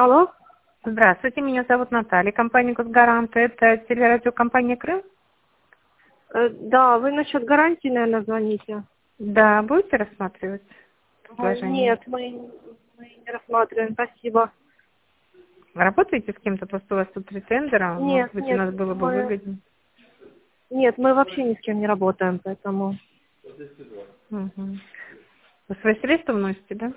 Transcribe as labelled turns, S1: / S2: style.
S1: Алло.
S2: Здравствуйте, меня зовут Наталья, компания «Госгарант». Это телерадиокомпания «Крым».
S1: Да, вы насчет гарантии, наверное, звоните?
S2: Да, будете рассматривать предложение?
S1: Нет, мы не рассматриваем, спасибо.
S2: Работаете с кем-то, просто у вас тут 3 тендера, может
S1: Нет,
S2: быть, у
S1: нет,
S2: нас было бы выгоднее.
S1: мы вообще ни с кем не работаем, поэтому...
S2: Угу. Вы свои средства вносите, да?